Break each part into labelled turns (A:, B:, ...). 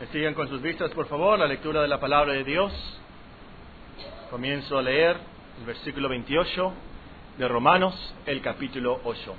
A: Me sigan con sus vistas, por favor, la lectura de la palabra de Dios. Comienzo a leer el versículo 28 de Romanos, el capítulo 8.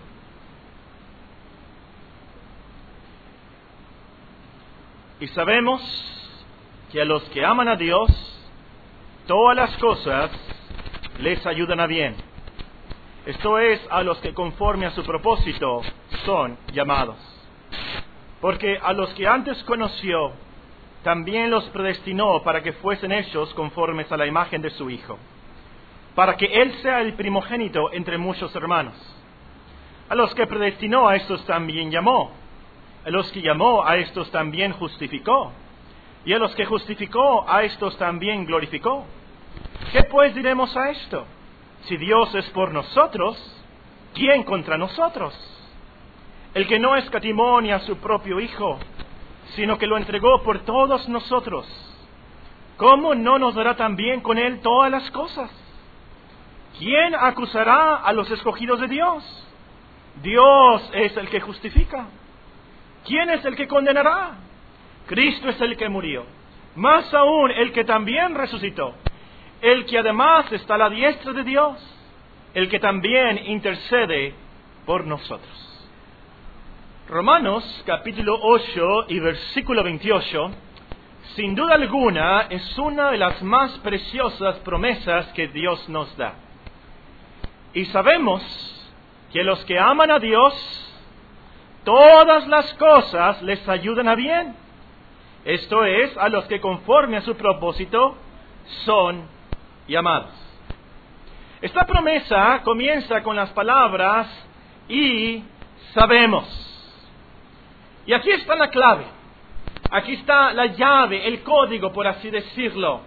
A: Y sabemos que a los que aman a Dios, todas las cosas les ayudan a bien. Esto es, a los que conforme a su propósito son llamados. Porque a los que antes conoció, también los predestinó para que fuesen hechos conformes a la imagen de su Hijo, para que Él sea el primogénito entre muchos hermanos. A los que predestinó, a estos también llamó. A los que llamó, a estos también justificó. Y a los que justificó, a estos también glorificó. ¿Qué pues diremos a esto? Si Dios es por nosotros, ¿quién contra nosotros? El que no escatimó ni a su propio Hijo, sino que lo entregó por todos nosotros, ¿cómo no nos dará también con Él todas las cosas? ¿Quién acusará a los escogidos de Dios? Dios es el que justifica. ¿Quién es el que condenará? Cristo es el que murió, más aún el que también resucitó, el que además está a la diestra de Dios, el que también intercede por nosotros. Romanos capítulo 8 y versículo 28, sin duda alguna, es una de las más preciosas promesas que Dios nos da. Y sabemos que los que aman a Dios, todas las cosas les ayudan a bien. Esto es, a los que conforme a su propósito son llamados. Esta promesa comienza con las palabras y sabemos. Y aquí está la clave, aquí está la llave, el código, por así decirlo.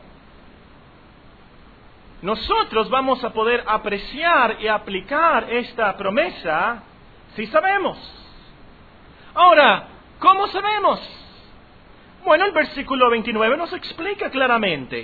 A: Nosotros vamos a poder apreciar y aplicar esta promesa si sabemos. Ahora, ¿cómo sabemos? Bueno, el versículo 29 nos explica claramente.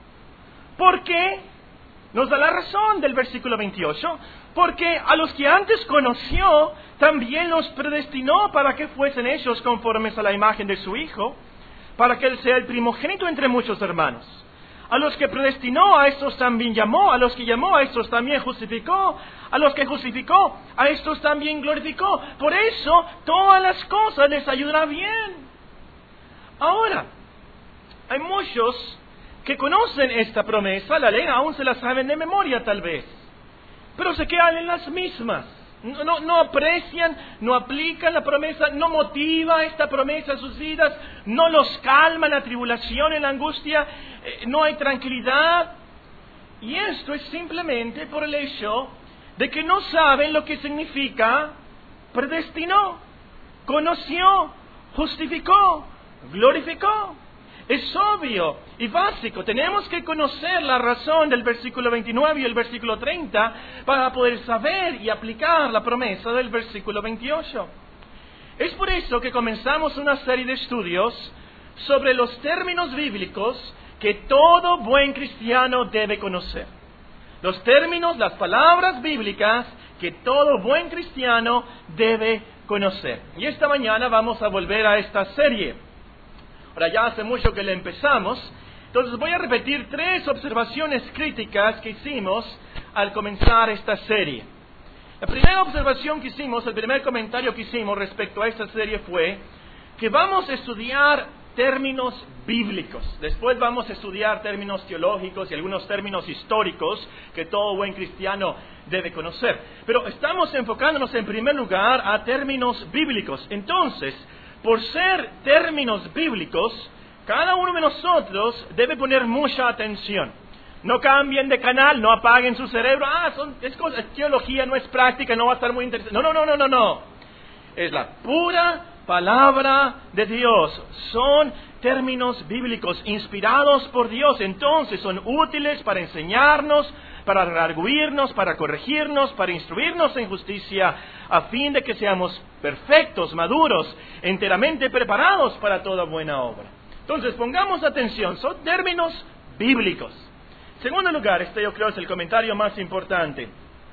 A: ¿Por qué? Nos da la razón del versículo 28. Porque a los que antes conoció, también los predestinó para que fuesen hechos conformes a la imagen de su Hijo, para que Él sea el primogénito entre muchos hermanos. A los que predestinó, a estos también llamó. A los que llamó, a estos también justificó. A los que justificó, a estos también glorificó. Por eso, todas las cosas les ayudan bien. Ahora, hay muchos que conocen esta promesa, la leen, aún se la saben de memoria tal vez, pero se quedan en las mismas. No aprecian, no aplican la promesa, no motiva esta promesa a sus vidas, no los calma la tribulación, en la angustia, no hay tranquilidad. Y esto es simplemente por el hecho de que no saben lo que significa predestinó, conoció, justificó, glorificó. Es obvio y básico. Tenemos que conocer la razón del versículo 29 y el versículo 30 para poder saber y aplicar la promesa del versículo 28. Es por eso que comenzamos una serie de estudios sobre los términos bíblicos que todo buen cristiano debe conocer. Los términos, las palabras bíblicas que todo buen cristiano debe conocer. Y esta mañana vamos a volver a esta serie. Ahora ya hace mucho que le empezamos, entonces voy a repetir 3 observaciones críticas que hicimos al comenzar esta serie. La primera observación que hicimos, el primer comentario que hicimos respecto a esta serie fue que vamos a estudiar términos bíblicos. Después vamos a estudiar términos teológicos y algunos términos históricos que todo buen cristiano debe conocer. Pero estamos enfocándonos en primer lugar a términos bíblicos. Entonces, por ser términos bíblicos, cada uno de nosotros debe poner mucha atención. No cambien de canal, no apaguen su cerebro. Es teología, no es práctica, no va a estar muy interesante. No. Es la pura palabra de Dios. Son términos bíblicos inspirados por Dios. Entonces son útiles para enseñarnos, para redarguirnos, para corregirnos, para instruirnos en justicia, a fin de que seamos perfectos, maduros, enteramente preparados para toda buena obra. Entonces, pongamos atención, son términos bíblicos. En segundo lugar, este yo creo es el comentario más importante.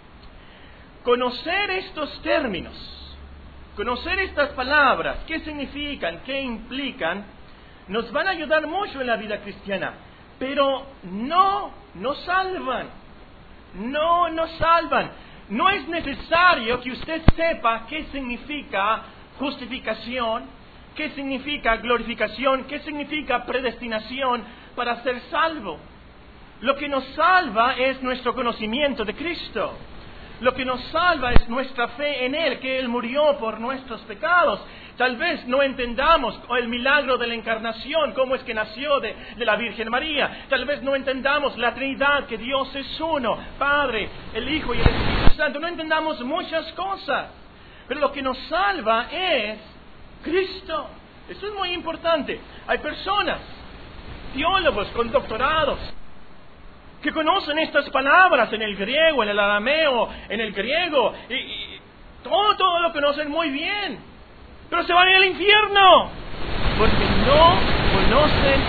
A: Conocer estos términos, conocer estas palabras, qué significan, qué implican, nos van a ayudar mucho en la vida cristiana, pero no nos salvan. No nos salvan. No es necesario que usted sepa qué significa justificación, qué significa glorificación, qué significa predestinación para ser salvo. Lo que nos salva es nuestro conocimiento de Cristo. Lo que nos salva es nuestra fe en Él, que Él murió por nuestros pecados. Tal vez no entendamos el milagro de la encarnación, cómo es que nació de la Virgen María. Tal vez no entendamos la Trinidad, que Dios es uno, Padre, el Hijo y el Espíritu Santo. No entendamos muchas cosas. Pero lo que nos salva es Cristo. Eso es muy importante. Hay personas, teólogos con doctorados, que conocen estas palabras en el griego, en el arameo, en el griego, y todo lo conocen muy bien, pero se van al infierno, porque no conocen.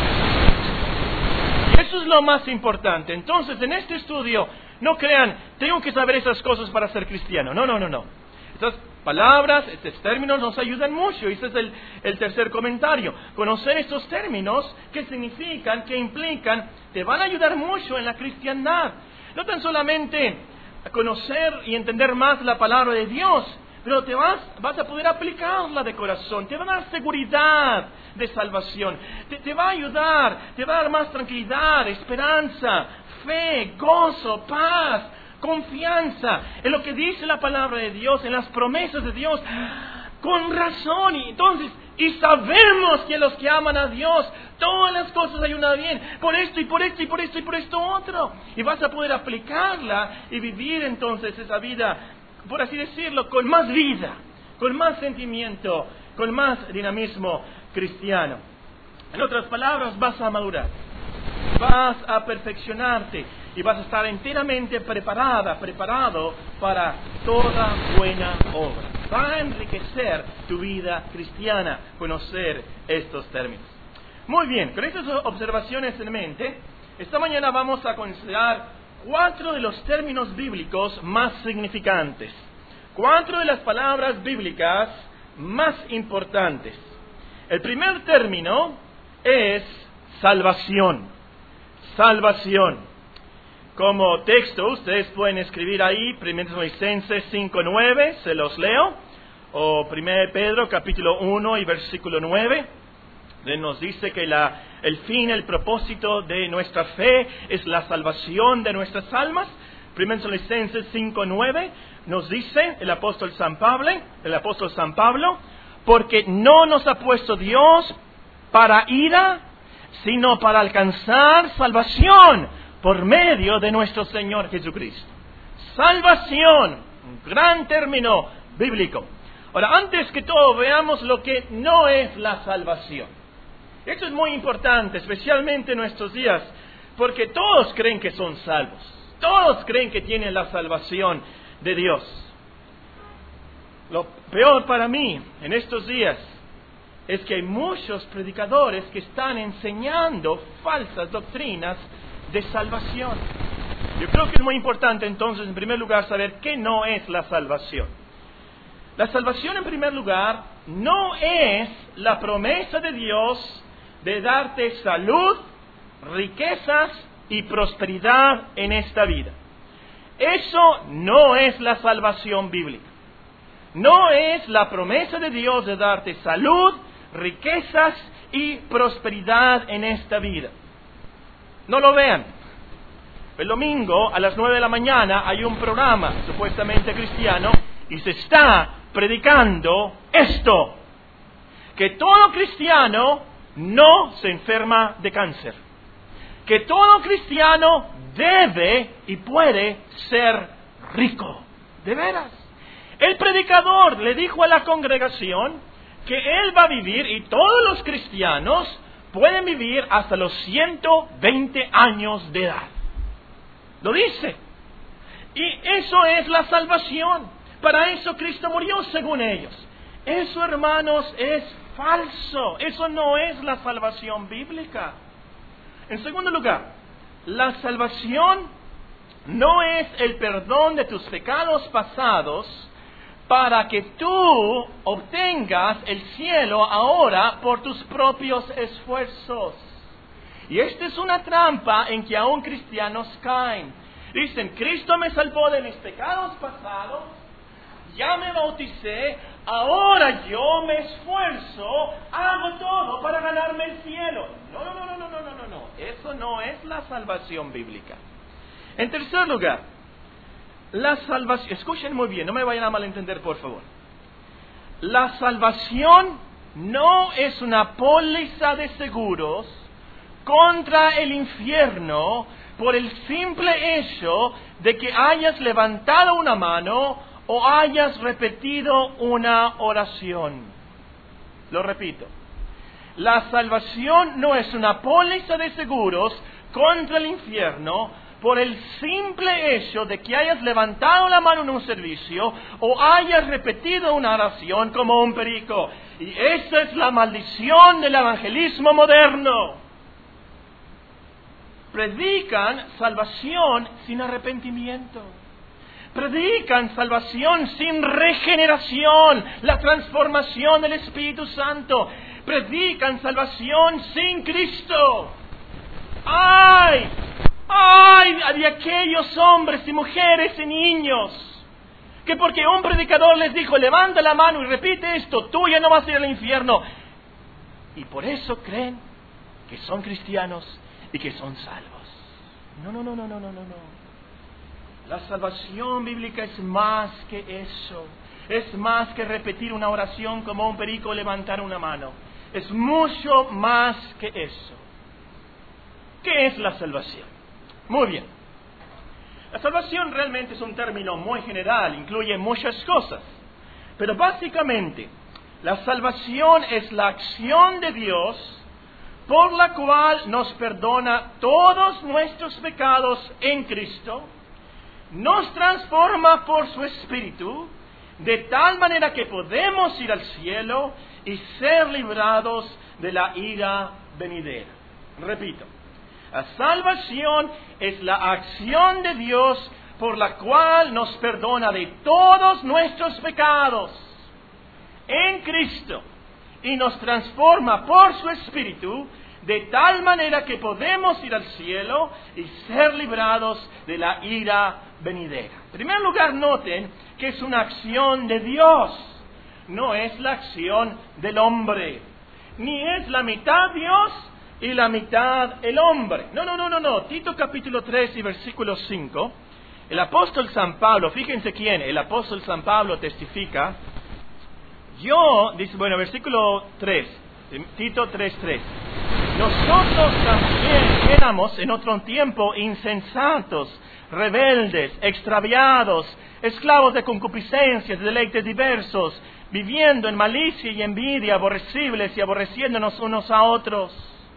A: Y eso es lo más importante. Entonces, en este estudio, no crean, tengo que saber esas cosas para ser cristiano. No. Estas palabras, estos términos nos ayudan mucho. Y ese es el tercer comentario. Conocer estos términos, qué significan, qué implican, te van a ayudar mucho en la cristiandad. No tan solamente a conocer y entender más la palabra de Dios, pero vas a poder aplicarla de corazón. Te va a dar seguridad de salvación. Te va a ayudar, te va a dar más tranquilidad, esperanza, fe, gozo, paz, confianza en lo que dice la palabra de Dios, en las promesas de Dios, con razón. Y sabemos que los que aman a Dios, todas las cosas ayudan bien, por esto y por esto y por esto y por esto otro. Y vas a poder aplicarla y vivir entonces esa vida, por así decirlo, con más vida, con más sentimiento, con más dinamismo cristiano. En otras palabras, vas a madurar, vas a perfeccionarte y vas a estar enteramente preparado para toda buena obra. Va a enriquecer tu vida cristiana conocer estos términos. Muy bien, con estas observaciones en mente, esta mañana vamos a considerar 4 de los términos bíblicos más significantes. 4 de las palabras bíblicas más importantes. El primer término es salvación. Salvación. Como texto, ustedes pueden escribir ahí 1 Tesalonicenses 5:9, se los leo, o 1 Pedro capítulo 1 y versículo 9. Nos dice que el fin, el propósito de nuestra fe es la salvación de nuestras almas. 1 Tesalonicenses 5:9 nos dice el apóstol San Pablo, porque no nos ha puesto Dios para ira, sino para alcanzar salvación por medio de nuestro Señor Jesucristo. Salvación, un gran término bíblico. Ahora, antes que todo, veamos lo que no es la salvación. Esto es muy importante, especialmente en nuestros días, porque todos creen que son salvos. Todos creen que tienen la salvación de Dios. Lo peor para mí en estos días es que hay muchos predicadores que están enseñando falsas doctrinas de salvación. Yo creo que es muy importante entonces, en primer lugar, saber qué no es la salvación. La salvación, en primer lugar, no es la promesa de Dios de darte salud, riquezas y prosperidad en esta vida. Eso no es la salvación bíblica. No es la promesa de Dios de darte salud, riquezas y prosperidad en esta vida. No lo vean. El domingo a las 9 de la mañana hay un programa supuestamente cristiano y se está predicando esto: que todo cristiano no se enferma de cáncer, que todo cristiano debe y puede ser rico. De veras. El predicador le dijo a la congregación que él va a vivir, y todos los cristianos pueden vivir hasta los 120 años de edad. Lo dice. Y eso es la salvación. Para eso Cristo murió, según ellos. Eso, hermanos, es falso. Eso no es la salvación bíblica. En segundo lugar, la salvación no es el perdón de tus pecados pasados para que tú obtengas el cielo ahora por tus propios esfuerzos. Y esta es una trampa en que aún cristianos caen. Dicen, Cristo me salvó de mis pecados pasados, ya me bauticé, ahora yo me esfuerzo, hago todo para ganarme el cielo. No. Eso no es la salvación bíblica. En tercer lugar, la salvación, escuchen muy bien, no me vayan a malentender por favor. La salvación no es una póliza de seguros contra el infierno por el simple hecho de que hayas levantado una mano o hayas repetido una oración. Lo repito. La salvación no es una póliza de seguros contra el infierno por el simple hecho de que hayas levantado la mano en un servicio o hayas repetido una oración como un perico. Y esa es la maldición del evangelismo moderno. Predican salvación sin arrepentimiento. Predican salvación sin regeneración, la transformación del Espíritu Santo. Predican salvación sin Cristo. ¡Ay de aquellos hombres y mujeres y niños que porque un predicador les dijo, levanta la mano y repite esto, tú ya no vas a ir al infierno! Y por eso creen que son cristianos y que son salvos. No. La salvación bíblica es más que eso. Es más que repetir una oración como un perico o levantar una mano. Es mucho más que eso. ¿Qué es la salvación? Muy bien. La salvación realmente es un término muy general, incluye muchas cosas. Pero básicamente, la salvación es la acción de Dios por la cual nos perdona todos nuestros pecados en Cristo, nos transforma por su Espíritu, de tal manera que podemos ir al cielo y ser librados de la ira venidera. Repito, la salvación es la acción de Dios por la cual nos perdona de todos nuestros pecados en Cristo y nos transforma por su Espíritu de tal manera que podemos ir al cielo y ser librados de la ira venidera. En primer lugar, noten que es una acción de Dios, no es la acción del hombre, ni es la mitad Dios y la mitad el hombre. No. Tito capítulo 3 y versículo 5, el apóstol San Pablo, fíjense quién, el apóstol San Pablo testifica. Versículo 3, Tito 3:3. Nosotros también éramos en otro tiempo insensatos, rebeldes, extraviados, esclavos de concupiscencias, de deleites diversos, viviendo en malicia y envidia, aborrecibles y aborreciéndonos unos a otros.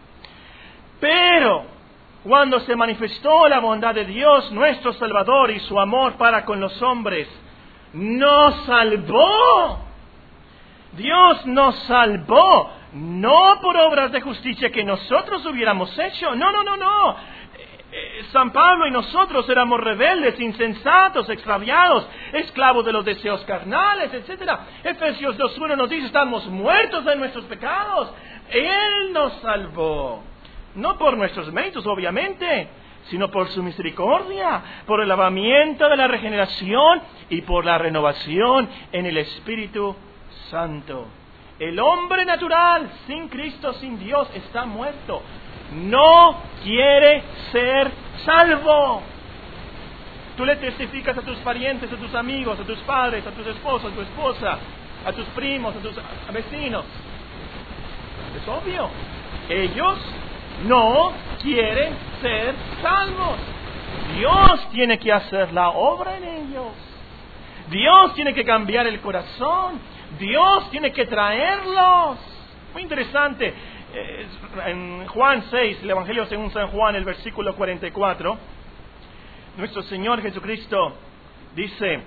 A: Pero cuando se manifestó la bondad de Dios, nuestro Salvador, y su amor para con los hombres, nos salvó. Dios nos salvó, no por obras de justicia que nosotros hubiéramos hecho. No. San Pablo y nosotros éramos rebeldes, insensatos, extraviados, esclavos de los deseos carnales, etc. Efesios 2:1 nos dice, estamos muertos en nuestros pecados. Él nos salvó, no por nuestros méritos, obviamente, sino por su misericordia, por el lavamiento de la regeneración y por la renovación en el Espíritu Santo. El hombre natural, sin Cristo, sin Dios, está muerto. No quiere ser salvo. Tú le testificas a tus parientes, a tus amigos, a tus padres, a tus esposos, a tu esposa, a tus primos, a tus vecinos. Es obvio. Ellos no quieren ser salvos. Dios tiene que hacer la obra en ellos. Dios tiene que cambiar el corazón. Dios tiene que traerlos. Muy interesante. En Juan 6, el Evangelio según San Juan, el versículo 44, nuestro Señor Jesucristo dice: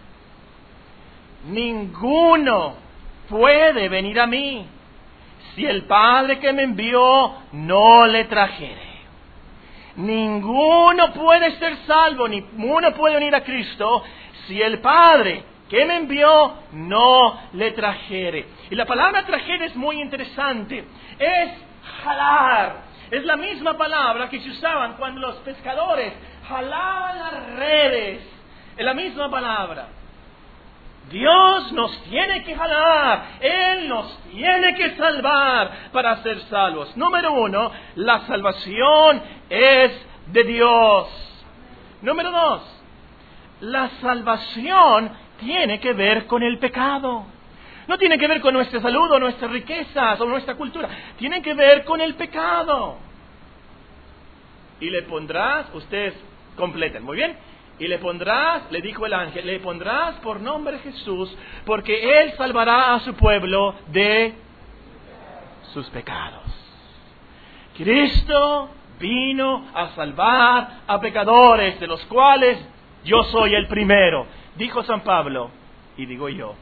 A: ninguno puede venir a mí si el Padre que me envió no le trajere. Ninguno puede ser salvo, ninguno puede venir a Cristo si el Padre que me envió no le trajere. Y la palabra trajere es muy interesante. Es jalar. Es la misma palabra que se usaban cuando los pescadores jalaban las redes. Es la misma palabra. Dios nos tiene que jalar. Él nos tiene que salvar para ser salvos. Número 1, la salvación es de Dios. Número 2, la salvación tiene que ver con el pecado. No tiene que ver con nuestra salud o nuestras riquezas o nuestra cultura. Tiene que ver con el pecado. Y le pondrás, ustedes completen, muy bien. Y le pondrás, le dijo el ángel, le pondrás por nombre Jesús, porque Él salvará a su pueblo de sus pecados. Cristo vino a salvar a pecadores, de los cuales yo soy el primero. Dijo San Pablo, y digo yo.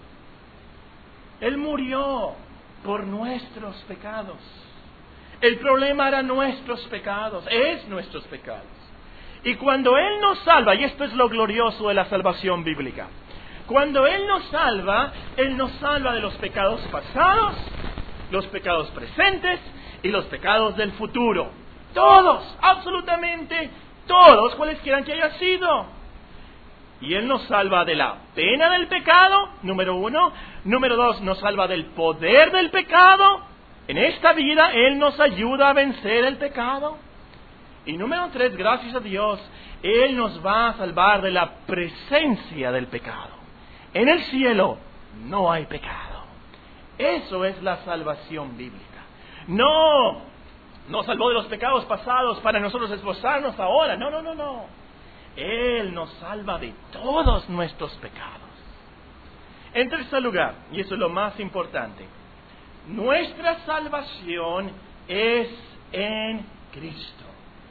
A: Él murió por nuestros pecados. El problema era nuestros pecados, es nuestros pecados. Y cuando Él nos salva, y esto es lo glorioso de la salvación bíblica, cuando Él nos salva de los pecados pasados, los pecados presentes y los pecados del futuro. Todos, absolutamente todos, cualesquiera que haya sido. Y Él nos salva de la pena del pecado, número 1. Número 2, nos salva del poder del pecado. En esta vida Él nos ayuda a vencer el pecado. Y número 3, gracias a Dios, Él nos va a salvar de la presencia del pecado. En el cielo no hay pecado. Eso es la salvación bíblica. No nos salvó de los pecados pasados para nosotros esforzarnos ahora. No. Él nos salva de todos nuestros pecados. En tercer lugar, y eso es lo más importante, nuestra salvación es en Cristo.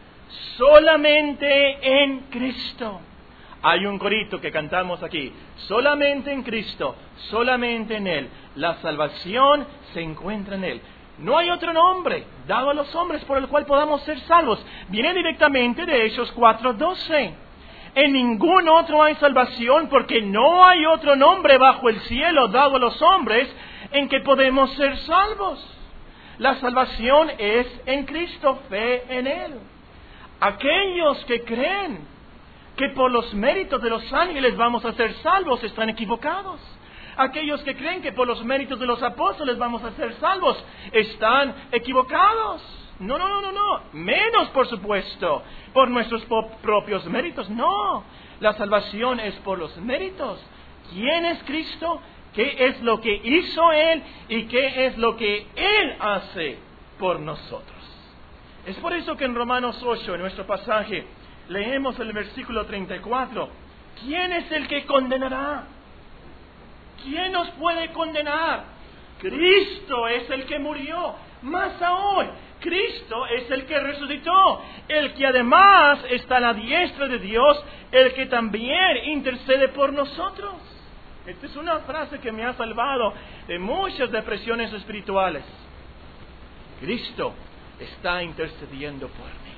A: Solamente en Cristo. Hay un corito que cantamos aquí. Solamente en Cristo, solamente en Él. La salvación se encuentra en Él. No hay otro nombre dado a los hombres por el cual podamos ser salvos. Viene directamente de Hechos 4:12. En ningún otro hay salvación, porque no hay otro nombre bajo el cielo dado a los hombres en que podemos ser salvos. La salvación es en Cristo, fe en Él. Aquellos que creen que por los méritos de los ángeles vamos a ser salvos están equivocados. Aquellos que creen que por los méritos de los apóstoles vamos a ser salvos están equivocados. No. Menos, por supuesto, por nuestros propios méritos. No, la salvación es por los méritos. ¿Quién es Cristo? ¿Qué es lo que hizo Él? ¿Y qué es lo que Él hace por nosotros? Es por eso que en Romanos 8, en nuestro pasaje, leemos el versículo 34. ¿Quién es el que condenará? ¿Quién nos puede condenar? Cristo es el que murió. Más aún, Cristo es el que resucitó, el que además está a la diestra de Dios, el que también intercede por nosotros. Esta es una frase que me ha salvado de muchas depresiones espirituales. Cristo está intercediendo por mí.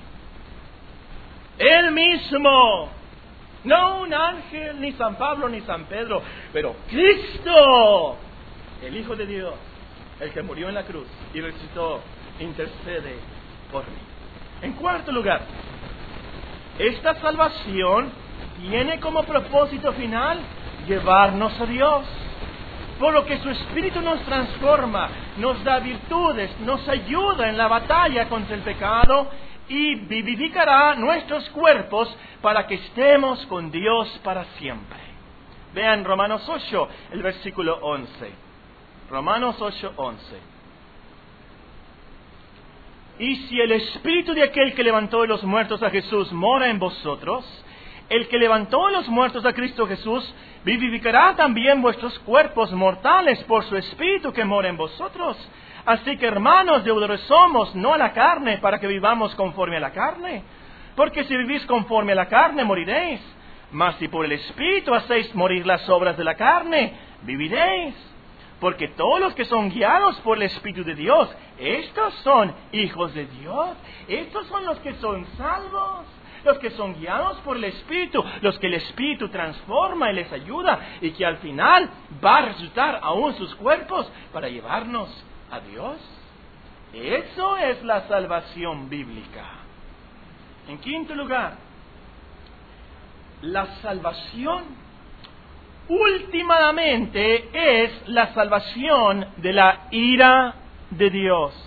A: Él mismo, no un ángel, ni San Pablo, ni San Pedro, pero Cristo, el Hijo de Dios, el que murió en la cruz y resucitó, intercede por mí. En cuarto lugar, esta salvación tiene como propósito final llevarnos a Dios. Por lo que su Espíritu nos transforma, nos da virtudes, nos ayuda en la batalla contra el pecado y vivificará nuestros cuerpos para que estemos con Dios para siempre. Vean Romanos 8, el versículo 11. Romanos 8, 11. Y si el Espíritu de aquel que levantó de los muertos a Jesús mora en vosotros, el que levantó de los muertos a Cristo Jesús vivificará también vuestros cuerpos mortales por su Espíritu que mora en vosotros. Así que, hermanos, deudores somos, no a la carne, para que vivamos conforme a la carne. Porque si vivís conforme a la carne, moriréis. Mas si por el Espíritu hacéis morir las obras de la carne, viviréis. Porque todos los que son guiados por el Espíritu de Dios, estos son hijos de Dios. Estos son los que son salvos. los que son guiados por el Espíritu, los que el Espíritu transforma y les ayuda, y que al final va a resultar aún sus cuerpos para llevarnos a Dios. Eso es la salvación bíblica. En quinto lugar, la salvación últimamente es la salvación de la ira de Dios.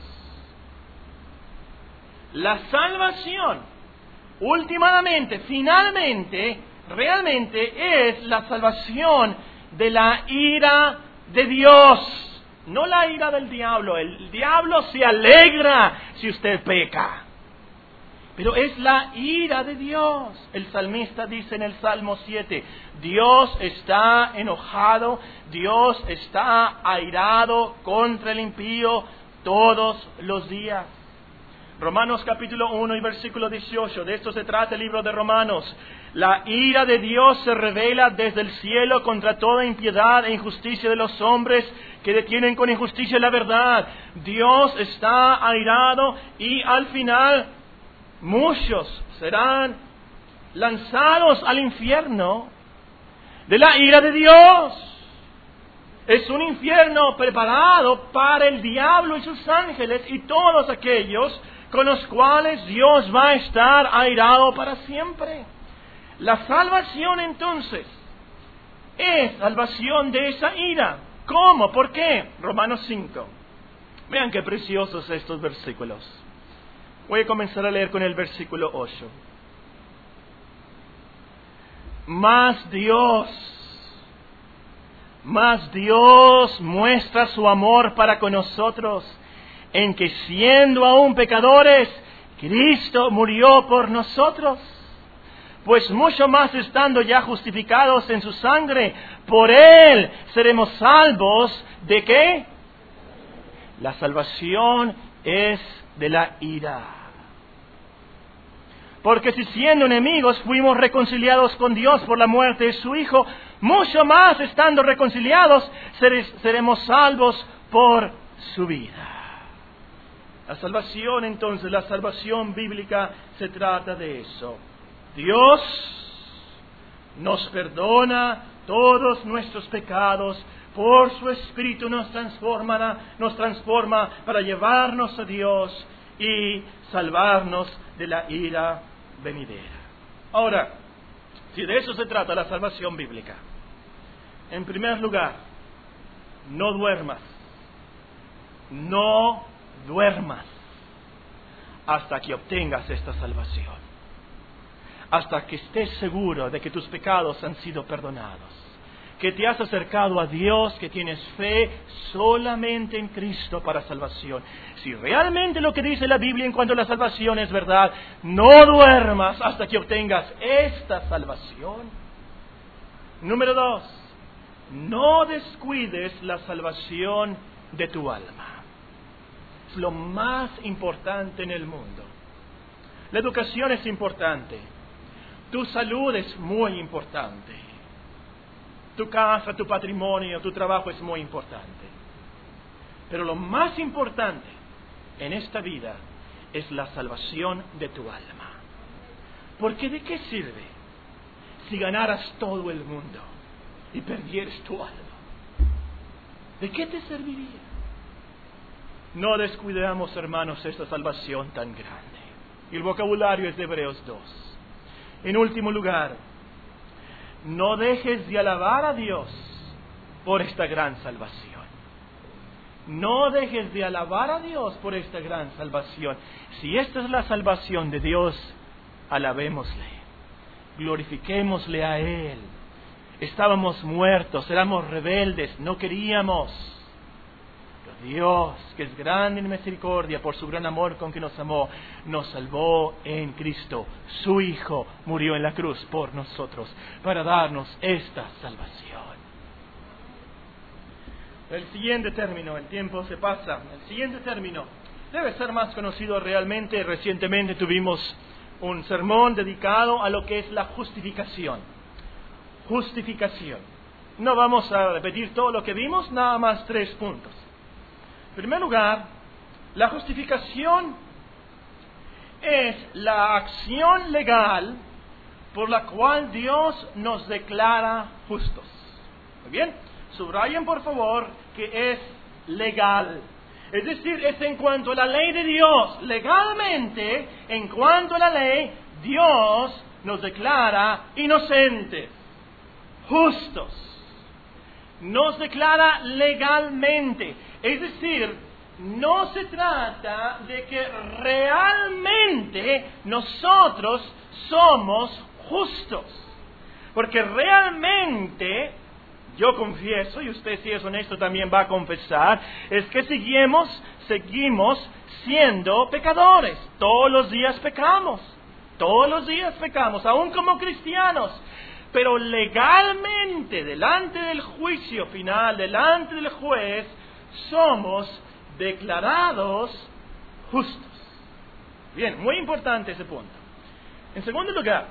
A: La salvación últimamente, finalmente, realmente es la salvación de la ira de Dios. No la ira del diablo. El diablo se alegra si usted peca. Pero es la ira de Dios. El salmista dice en el Salmo 7, Dios está enojado, Dios está airado contra el impío todos los días. Romanos capítulo 1 y versículo 18, de esto se trata el libro de Romanos. La ira de Dios se revela desde el cielo contra toda impiedad e injusticia de los hombres que detienen con injusticia la verdad. Dios está airado y al final muchos serán lanzados al infierno de la ira de Dios. Es un infierno preparado para el diablo y sus ángeles y todos aquellos con los cuales Dios va a estar airado para siempre. La salvación entonces es salvación de esa ira. ¿Cómo? ¿Por qué? Romanos 5. Vean qué preciosos estos versículos. Voy a comenzar a leer con el versículo 8. Mas Dios muestra su amor para con nosotros, en que siendo aún pecadores, Cristo murió por nosotros. Pues mucho más estando ya justificados en su sangre, por Él seremos salvos. ¿De qué? La salvación es de la ira. Porque si siendo enemigos fuimos reconciliados con Dios por la muerte de su Hijo, mucho más estando reconciliados seremos salvos por su vida. La salvación entonces, la salvación bíblica se trata de eso. Dios nos perdona todos nuestros pecados, por su Espíritu nos transforma para llevarnos a Dios y salvarnos de la ira venidera. Ahora, si de eso se trata la salvación bíblica, en primer lugar, no duermas hasta que obtengas esta salvación, hasta que estés seguro de que tus pecados han sido perdonados, que te has acercado a Dios, que tienes fe solamente en Cristo para salvación. Si realmente lo que dice la Biblia en cuanto a la salvación es verdad, no duermas hasta que obtengas esta salvación. Número 2, no descuides la salvación de tu alma. Es lo más importante en el mundo. La educación es importante. Tu salud es muy importante. Tu casa, tu patrimonio, tu trabajo es muy importante. Pero lo más importante en esta vida es la salvación de tu alma. Porque ¿de qué sirve si ganaras todo el mundo y perdieras tu alma? ¿De qué te serviría? No descuidemos, hermanos, esta salvación tan grande. Y el vocabulario es de Hebreos 2. En último lugar, no dejes de alabar a Dios por esta gran salvación. No dejes de alabar a Dios por esta gran salvación. Si esta es la salvación de Dios, alabémosle, glorifiquémosle a Él. Estábamos muertos, éramos rebeldes, no queríamos. Dios, que es grande en misericordia por su gran amor con que nos amó, nos salvó en Cristo. Su Hijo murió en la cruz por nosotros para darnos esta salvación. El siguiente término, el tiempo se pasa, el siguiente término debe ser más conocido realmente. Recientemente tuvimos un sermón dedicado a lo que es la justificación. Justificación. No vamos a repetir todo lo que vimos, nada más 3 puntos. En primer lugar, la justificación es la acción legal por la cual Dios nos declara justos. Muy bien, subrayen por favor que es legal. Es decir, es en cuanto a la ley de Dios. Legalmente, en cuanto a la ley, Dios nos declara inocentes, justos. Nos declara legalmente. Es decir, no se trata de que realmente nosotros somos justos. Porque realmente, yo confieso, y usted si es honesto también va a confesar, es que seguimos siendo pecadores. Todos los días pecamos, aún como cristianos. Pero legalmente, delante del juicio final, delante del juez, somos declarados justos. Bien, muy importante ese punto. En segundo lugar,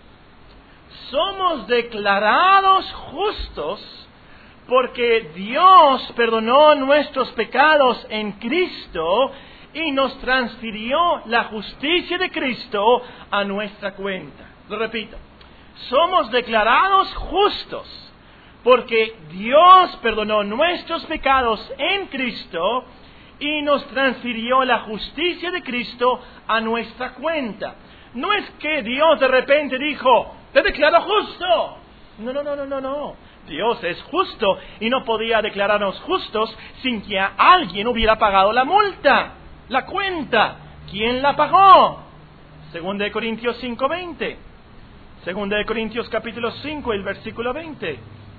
A: somos declarados justos porque Dios perdonó nuestros pecados en Cristo y nos transfirió la justicia de Cristo a nuestra cuenta. Lo repito. Somos declarados justos porque Dios perdonó nuestros pecados en Cristo y nos transfirió la justicia de Cristo a nuestra cuenta. No es que Dios de repente dijo, te declaro justo. No. Dios es justo y no podía declararnos justos sin que alguien hubiera pagado la multa, la cuenta. ¿Quién la pagó? 2 Corintios 5:20. 2 Corintios capítulo 5, el versículo 20.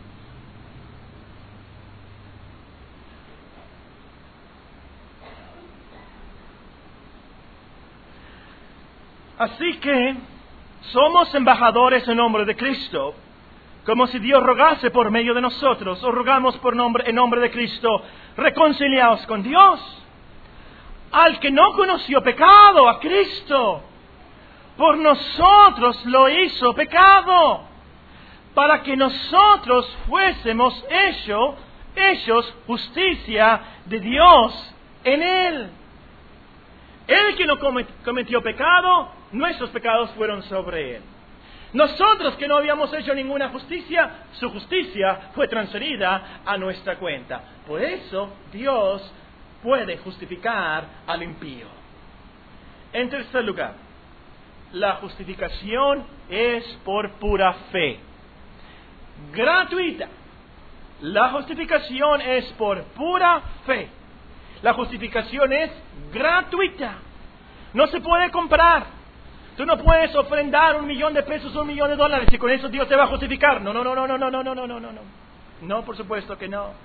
A: Así que somos embajadores en nombre de Cristo, como si Dios rogase por medio de nosotros, o rogamos en nombre de Cristo, reconciliaos con Dios. Al que no conoció pecado, a Cristo, por nosotros lo hizo pecado, para que nosotros fuésemos hechos justicia de Dios en Él. El que no cometió pecado, nuestros pecados fueron sobre Él. Nosotros que no habíamos hecho ninguna justicia, su justicia fue transferida a nuestra cuenta. Por eso Dios puede justificar al impío. En tercer lugar, la justificación es por pura fe. Gratuita. La justificación es por pura fe. La justificación es gratuita. No se puede comprar. Tú no puedes ofrendar $1,000,000 o $1,000,000 y con eso Dios te va a justificar. No. No, por supuesto que no.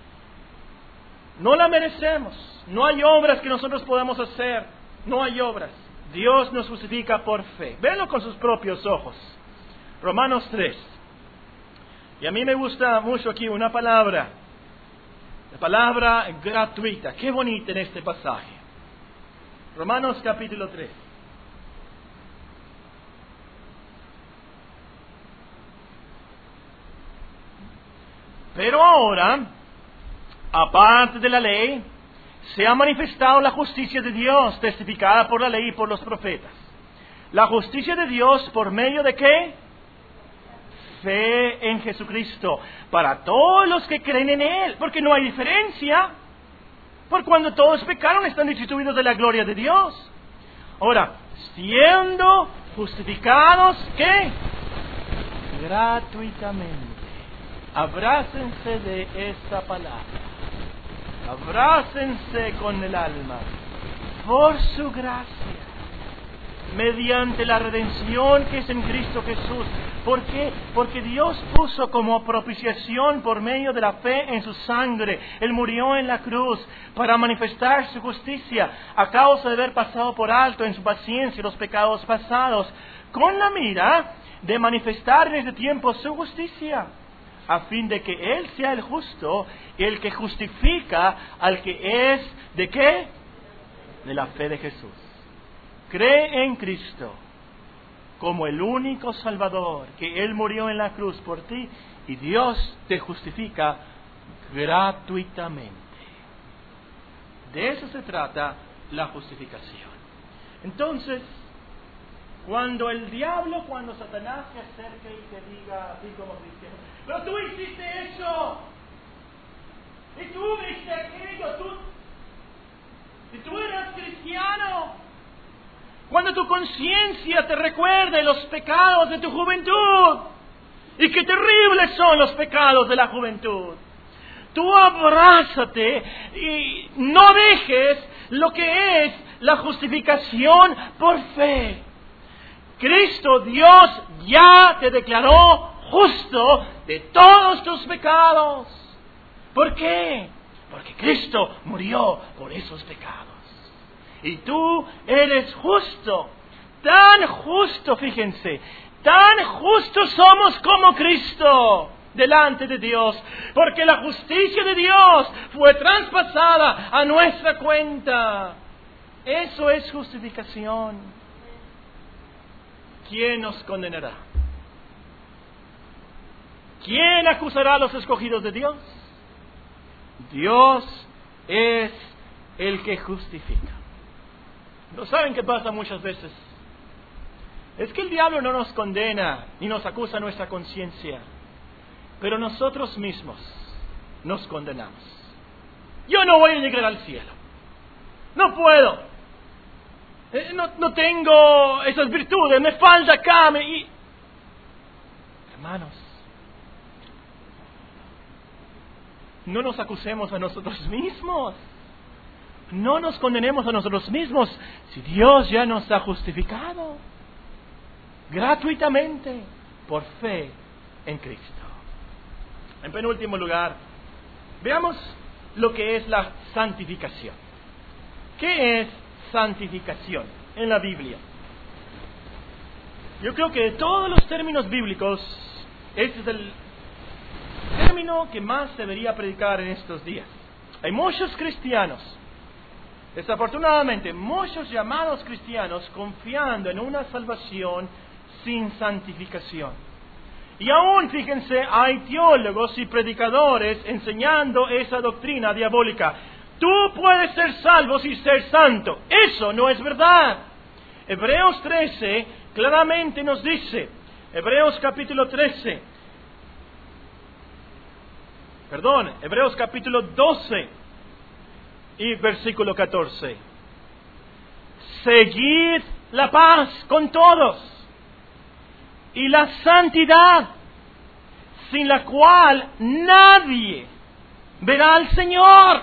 A: No la merecemos. No hay obras que nosotros podamos hacer. No hay obras. Dios nos justifica por fe. Véanlo con sus propios ojos. Romanos 3. Y a mí me gusta mucho aquí una palabra. La palabra gratuita. Qué bonita en este pasaje. Romanos capítulo 3. Pero ahora, aparte de la ley, se ha manifestado la justicia de Dios, testificada por la ley y por los profetas. La justicia de Dios por medio de ¿qué? Fe en Jesucristo, para todos los que creen en Él, porque no hay diferencia. Por cuando todos pecaron, están destituidos de la gloria de Dios. Ahora, siendo justificados, ¿qué? Gratuitamente. Abrácense de esta palabra. Abrácense con el alma. Por su gracia. Mediante la redención que es en Cristo Jesús. ¿Por qué? Porque Dios puso como propiciación por medio de la fe en su sangre. Él murió en la cruz para manifestar su justicia a causa de haber pasado por alto en su paciencia los pecados pasados, con la mira de manifestar en este tiempo su justicia, a fin de que Él sea el justo y el que justifica al que es, ¿de qué? De la fe de Jesús. Cree en Cristo como el único Salvador, que Él murió en la cruz por ti y Dios te justifica gratuitamente. De eso se trata la justificación. Entonces, Cuando Satanás se acerque y te diga a ti como cristiano, pero tú hiciste eso, y tú viste aquello, y tú eras cristiano. Cuando tu conciencia te recuerde los pecados de tu juventud, y qué terribles son los pecados de la juventud, tú abrázate y no dejes lo que es la justificación por fe. Cristo, Dios, ya te declaró justo de todos tus pecados. ¿Por qué? Porque Cristo murió por esos pecados. Y tú eres justo, tan justo, fíjense, tan justos somos como Cristo delante de Dios, porque la justicia de Dios fue traspasada a nuestra cuenta. Eso es justificación. ¿Quién nos condenará? ¿Quién acusará a los escogidos de Dios? Dios es el que justifica. ¿No saben qué pasa muchas veces? Es que el diablo no nos condena ni nos acusa nuestra conciencia, pero nosotros mismos nos condenamos. Yo no voy a llegar al cielo. No puedo. No tengo esas virtudes. Me falta acá. Hermanos, no nos acusemos a nosotros mismos. No nos condenemos a nosotros mismos si Dios ya nos ha justificado gratuitamente por fe en Cristo. En penúltimo lugar, veamos lo que es la santificación. ¿Qué es santificación en la Biblia? Yo creo que de todos los términos bíblicos, este es el término que más debería predicar en estos días. Hay muchos cristianos, desafortunadamente, muchos llamados cristianos confiando en una salvación sin santificación. Y aún, fíjense, hay teólogos y predicadores enseñando esa doctrina diabólica. Tú puedes ser salvo sin ser santo. Eso no es verdad. Hebreos 13 claramente nos dice, Hebreos capítulo 12 y versículo 14. Seguid la paz con todos y la santidad, sin la cual nadie verá al Señor.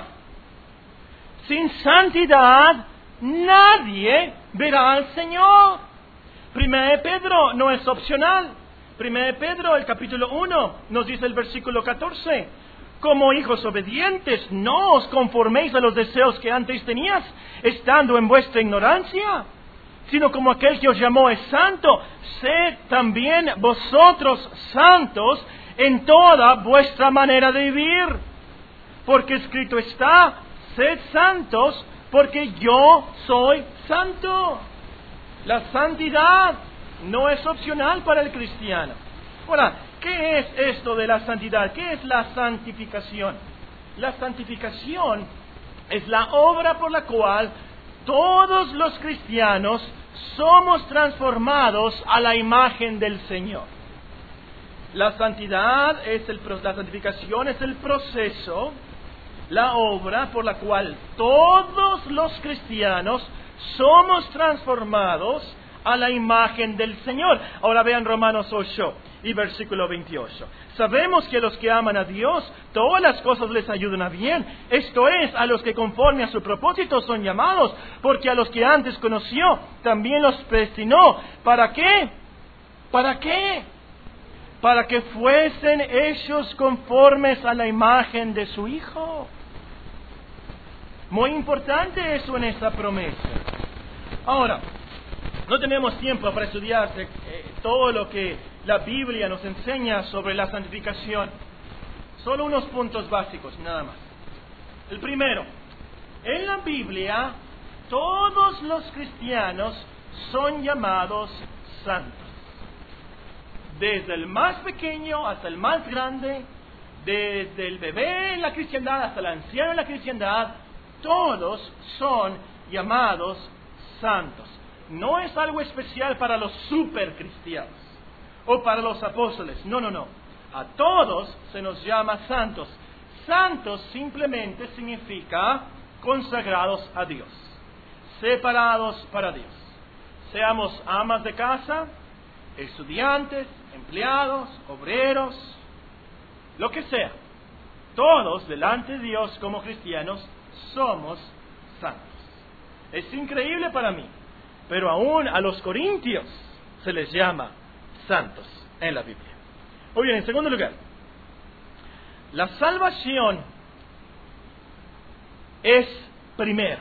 A: Sin santidad nadie verá al Señor. 1 Pedro no es opcional. 1 Pedro, el capítulo 1, nos dice el versículo 14. Como hijos obedientes, no os conforméis a los deseos que antes tenías, estando en vuestra ignorancia, sino como aquel que os llamó es santo, sed también vosotros santos en toda vuestra manera de vivir. Porque escrito está, sed santos, porque yo soy santo. La santidad no es opcional para el cristiano. Ahora, ¿qué es esto de la santidad? ¿Qué es la santificación? La santificación es la obra por la cual todos los cristianos somos transformados a la imagen del Señor. La santidad la santificación es el proceso, la obra por la cual todos los cristianos somos transformados a la imagen del Señor. Ahora vean Romanos 8 y versículo 28. Sabemos que a los que aman a Dios, todas las cosas les ayudan a bien. Esto es, a los que conforme a su propósito son llamados, porque a los que antes conoció, también los predestinó. ¿Para qué? ¿Para qué? Para que fuesen hechos conformes a la imagen de su Hijo. Muy importante eso en esta promesa. Ahora, no tenemos tiempo para estudiar todo lo que la Biblia nos enseña sobre la santificación. Solo unos puntos básicos, nada más. El primero, en la Biblia, todos los cristianos son llamados santos. Desde el más pequeño hasta el más grande, desde el bebé en la cristiandad hasta el anciano en la cristiandad, todos son llamados santos. no es algo especial para los supercristianos o para los apóstoles. No, no, no. A todos se nos llama santos. Santos simplemente significa consagrados a Dios, separados para Dios. Seamos amas de casa, estudiantes, empleados, obreros, lo que sea. Todos delante de Dios como cristianos somos santos. Es increíble para mí, pero aún a los corintios se les llama santos en la Biblia. Muy bien, en segundo lugar, la salvación es primero,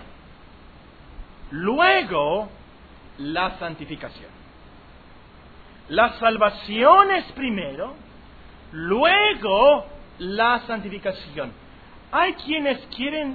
A: luego la santificación. La salvación es primero, luego la santificación. Hay quienes quieren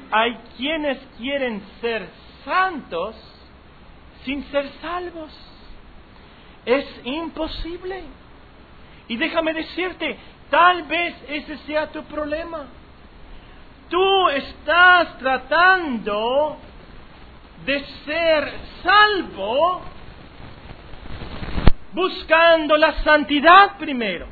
A: ser santos sin ser salvos. Es imposible. Y déjame decirte, tal vez ese sea tu problema. Tú estás tratando de ser salvo buscando la santidad primero.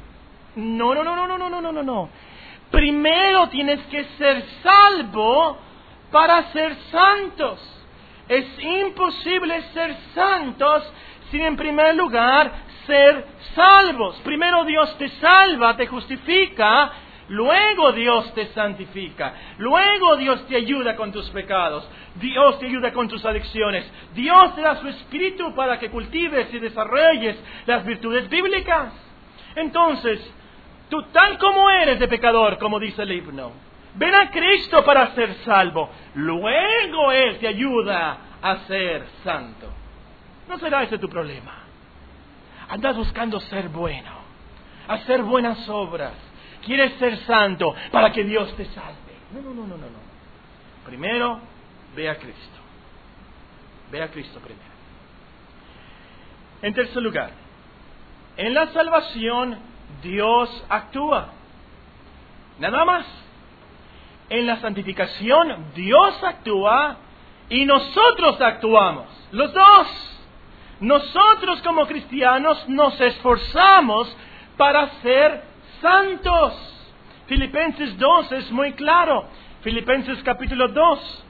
A: No. Primero tienes que ser salvo para ser santos. Es imposible ser santos sin en primer lugar ser salvos. Primero Dios te salva, te justifica, luego Dios te santifica, luego Dios te ayuda con tus pecados, Dios te ayuda con tus adicciones, Dios te da su espíritu para que cultives y desarrolles las virtudes bíblicas. Entonces, tú tal como eres de pecador, como dice el himno, ven a Cristo para ser salvo, luego Él te ayuda a ser santo. ¿No será ese tu problema? Andas buscando ser bueno, hacer buenas obras, quieres ser santo para que Dios te salve. No. Primero, ve a Cristo. Ve a Cristo primero. En tercer lugar, en la salvación Dios actúa. Nada más. En la santificación Dios actúa y nosotros actuamos. Los dos. Nosotros como cristianos nos esforzamos para ser santos. Filipenses 2 es muy claro. Filipenses capítulo 2.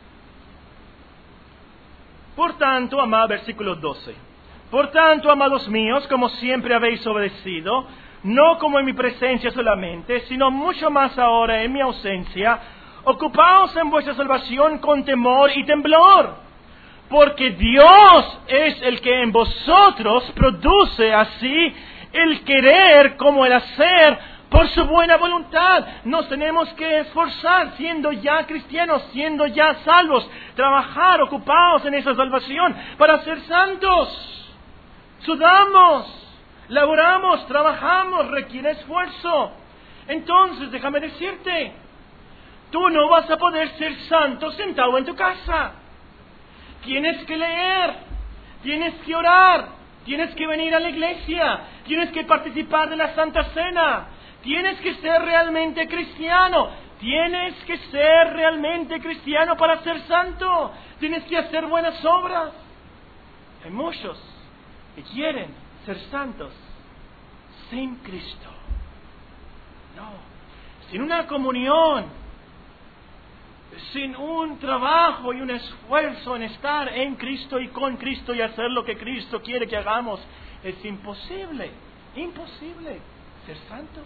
A: Por tanto, versículo 12. Por tanto, amados míos, como siempre habéis obedecido, no como en mi presencia solamente, sino mucho más ahora en mi ausencia, ocupaos en vuestra salvación con temor y temblor. Porque Dios es el que en vosotros produce así el querer como el hacer por su buena voluntad. Nos tenemos que esforzar, siendo ya cristianos, siendo ya salvos, trabajar, ocupados en esa salvación para ser santos. Sudamos, laboramos, trabajamos, requiere esfuerzo. Entonces, déjame decirte, tú no vas a poder ser santo sentado en tu casa. Tienes que leer, tienes que orar, tienes que venir a la iglesia, tienes que participar de la Santa Cena, tienes que ser realmente cristiano, tienes que ser realmente cristiano para ser santo, tienes que hacer buenas obras. Hay muchos que quieren ser santos sin Cristo. No, sin una comunión, sin un trabajo y un esfuerzo en estar en Cristo y con Cristo y hacer lo que Cristo quiere que hagamos, es imposible ser santos.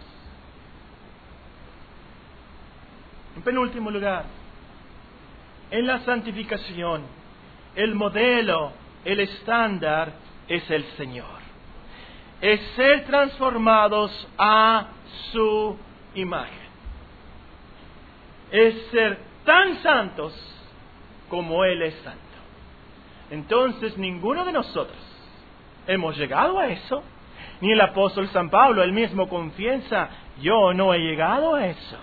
A: En penúltimo lugar, en la santificación, el modelo, el estándar es el Señor. Es ser transformados a su imagen. Es ser tan santos como Él es santo. Entonces, ninguno de nosotros hemos llegado a eso. Ni el apóstol San Pablo, él mismo confiesa, yo no he llegado a eso.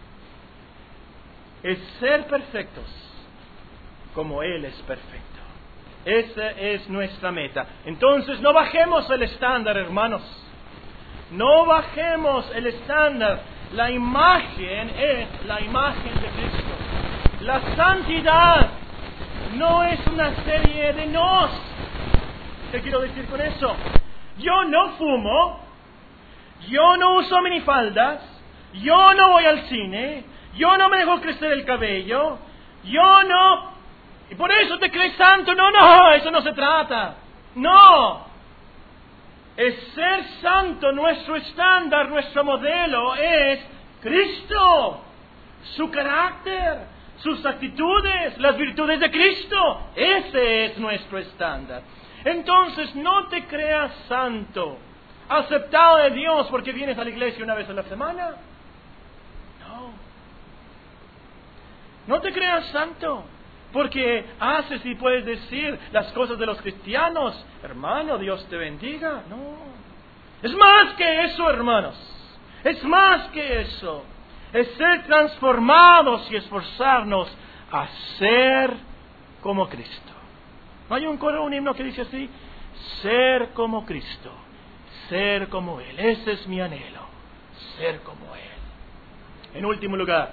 A: Es ser perfectos como Él es perfecto. Esa es nuestra meta. Entonces, no bajemos el estándar, hermanos. No bajemos el estándar. La imagen es la imagen de Cristo. La santidad no es una serie de nos. ¿Qué quiero decir con eso? Yo no fumo, yo no uso minifaldas, yo no voy al cine, yo no me dejo crecer el cabello, yo no... Y por eso te crees santo. No, eso no se trata. No. Es ser santo, nuestro estándar, nuestro modelo es Cristo, su carácter, sus actitudes, las virtudes de Cristo. Ese es nuestro estándar. Entonces, no te creas santo, aceptado de Dios porque vienes a la iglesia una vez a la semana. No te creas santo porque haces y puedes decir las cosas de los cristianos. Hermano, Dios te bendiga. No. Es más que eso, hermanos. Es más que eso. Es ser transformados y esforzarnos a ser como Cristo. ¿No hay un coro, un himno que dice así? Ser como Cristo, ser como Él. Ese es mi anhelo, ser como Él. En último lugar,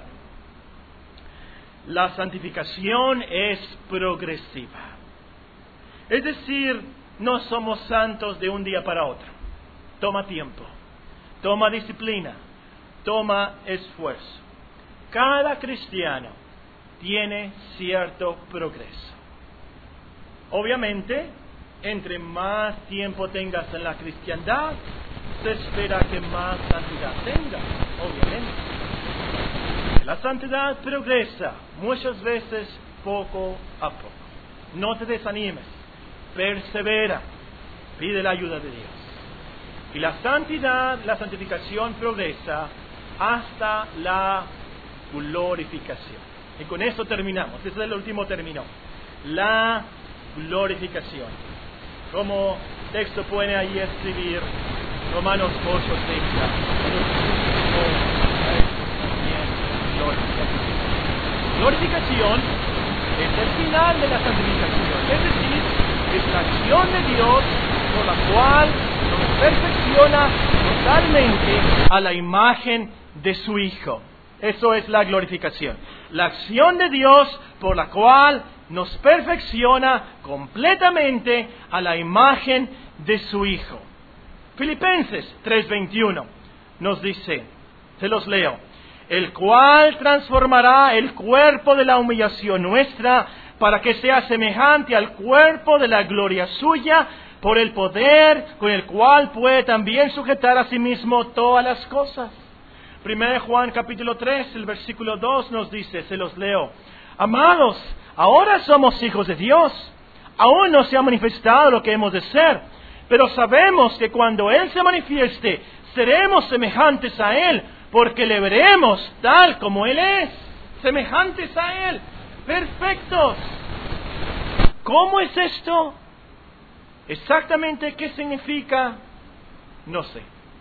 A: la santificación es progresiva. Es decir, no somos santos de un día para otro. Toma tiempo, toma disciplina, toma esfuerzo. Cada cristiano tiene cierto progreso. Obviamente, entre más tiempo tengas en la cristiandad, se espera que más santidad tengas, obviamente. La santidad progresa, muchas veces poco a poco. No te desanimes, persevera, pide la ayuda de Dios. Y la santidad, la santificación progresa hasta la glorificación. Y con eso terminamos, ese es el último término. La glorificación. Como texto puede ahí escribir Romanos 8:30. Glorificación es el final de la santificación, es decir, es la acción de Dios por la cual nos perfecciona totalmente a la imagen de su Hijo. Eso es la glorificación. La acción de Dios por la cual nos perfecciona completamente a la imagen de su Hijo. Filipenses 3:21 nos dice, se los leo, el cual transformará el cuerpo de la humillación nuestra para que sea semejante al cuerpo de la gloria suya, por el poder con el cual puede también sujetar a sí mismo todas las cosas. 1 Juan capítulo 3, el versículo 2 nos dice, se los leo, amados, ahora somos hijos de Dios, aún no se ha manifestado lo que hemos de ser, pero sabemos que cuando Él se manifieste, seremos semejantes a Él, porque le veremos tal como Él es, semejantes a Él, perfectos. ¿Cómo es esto? Exactamente qué significa, no sé.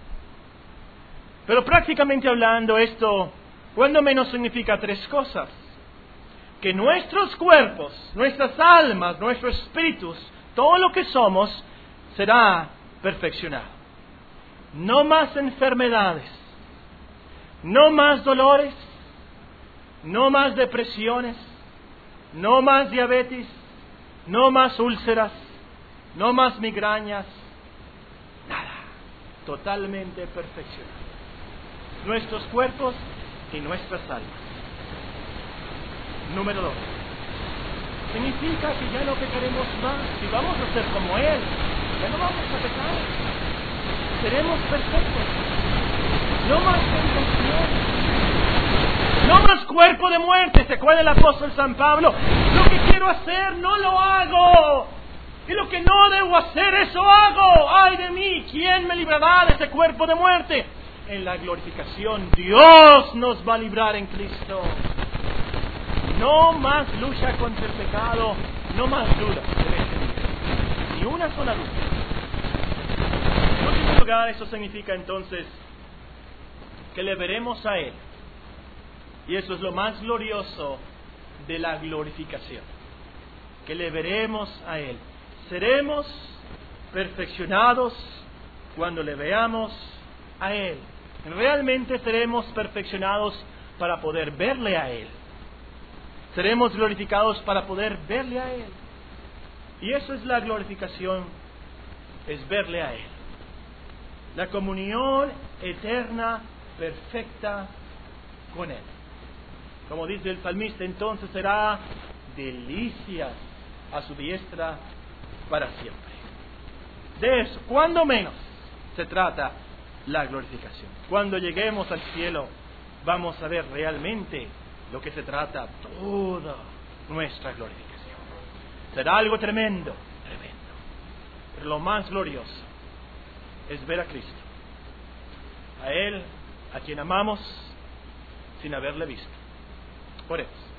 A: Pero prácticamente hablando, esto, cuando menos significa tres cosas. Que nuestros cuerpos, nuestras almas, nuestros espíritus, todo lo que somos, será perfeccionado. No más enfermedades, no más dolores, no más depresiones, no más diabetes, no más úlceras, no más migrañas, nada, totalmente perfeccionado. Nuestros cuerpos y nuestras almas. Número 2. Significa que ya no pecaremos más. Si vamos a ser como Él, ya no vamos a pecar. Seremos perfectos. No más tentación. No más cuerpo de muerte. ¿Se acuerda el apóstol San Pablo? Lo que quiero hacer no lo hago. Y lo que no debo hacer, eso hago. ¡Ay de mí! ¿Quién me librará de ese cuerpo de muerte? En la glorificación, Dios nos va a librar en Cristo. No más lucha contra el pecado, no más duda. Ni una sola duda. En último lugar, eso significa entonces que le veremos a Él. Y eso es lo más glorioso de la glorificación. Que le veremos a Él. Seremos perfeccionados cuando le veamos a Él. Realmente seremos perfeccionados para poder verle a Él. Seremos glorificados para poder verle a Él. Y eso es la glorificación es verle a Él. La comunión eterna, perfecta con Él. Como dice el salmista, entonces será delicias a su diestra para siempre. De eso, cuando menos, se trata la glorificación. Cuando lleguemos al cielo, vamos a ver realmente lo que se trata toda nuestra glorificación. Será algo tremendo, tremendo. Pero lo más glorioso es ver a Cristo, a Él, a quien amamos sin haberle visto. Oremos.